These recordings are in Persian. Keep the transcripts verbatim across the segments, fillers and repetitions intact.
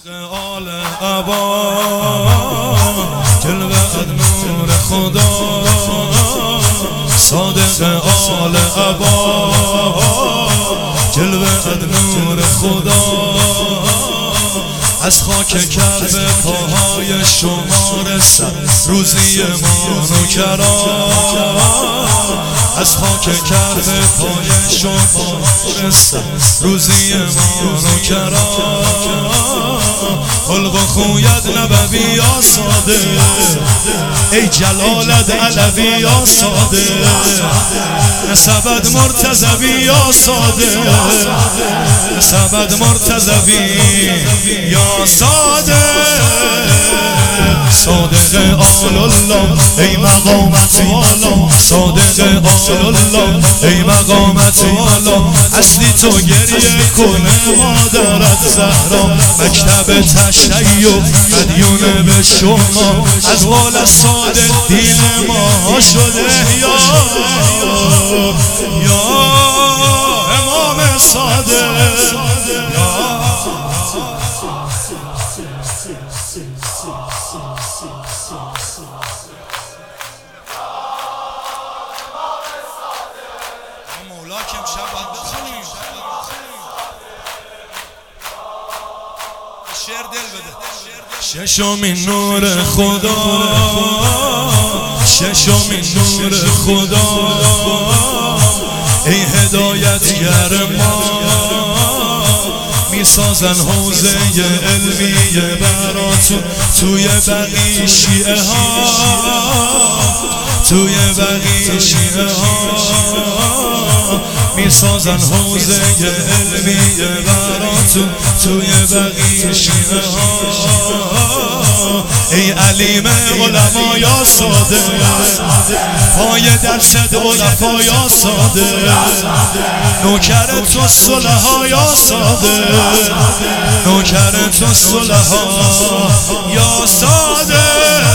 آل عبا جلوه نور خدا صادق آل عبا جلوه نور خدا از خاک کرب پاهای شما رسد روزی ما نوکران از خاک کرب پای شما رسد روزی ما نوکران خلق و خویت نبوی یا ساده ای جلالت علوی یا ساده نسبت مرتضوی یا ساده نسبت مرتضوی یا ساده صادق آل الله ای مقامت والا صادق آل الله ای مقامت والا اصلی تو گریه کنه مادرت زهرا مکتب تشیع مدیون به شما از قول صادق دین ما شده یا یا امام صادق مولا که امشب باید بخونیم شعر دل بده ششمین نور خدا ششمین نور خدا ای هدایتگر ما میسازن حوزه علمی براتون توی بقی شیعه ها توی بقی شیعه ها میسازن حوزه علمی براتون توی بقی شیعه ها ای علیم علما یا ساده پای درصد علفا یا ساده نوکر تو صلحا یا ساده نوکر تو صلحا یا ساده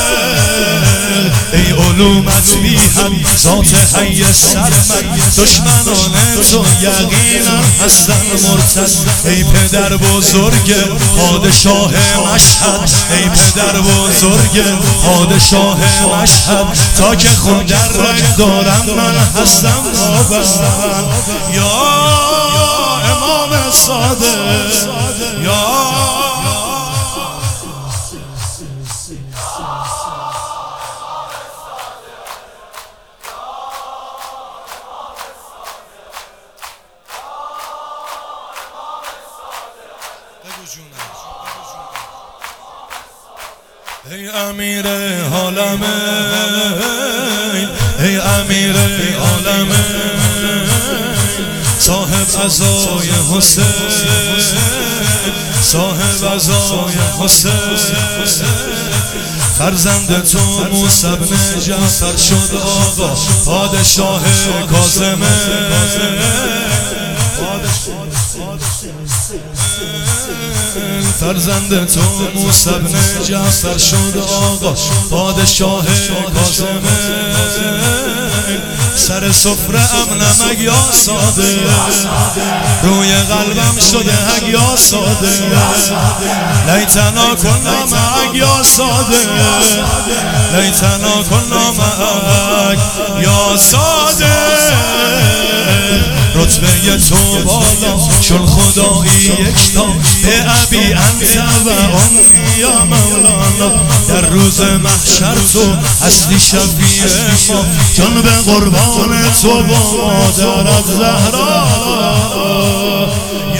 ای علومت بی هم ذات حی سرمد دشمنان تو یقینا هستن مرتد ای پدر بزرگ پادشاه مشهد ای پدر بزرگ پادشاه مشهد تا که خون در رگ دارم من هستم نابن یا امام صادق یا ای امیر عالمین ای امیر عالمین صاحب عزای حسین صاحب عزای حسین فرزند تو موسی بن جعفر شد آقا پادشاه کاظمه فرزند تو موسی بن جعفر شد آقا پادشاه کاظمه سر سفره ام نمک یا ساده روی قلبم شده حق یا ساده لیتنا کنا معک یا ساده لیتنا کنا معک یا ساده رتبه تو بالا چون خدایی یکتا به ابی انت و امی یا مولانا در روز محشر تو اصلی شفیع ما جان به قربان تو با مادرت زهرا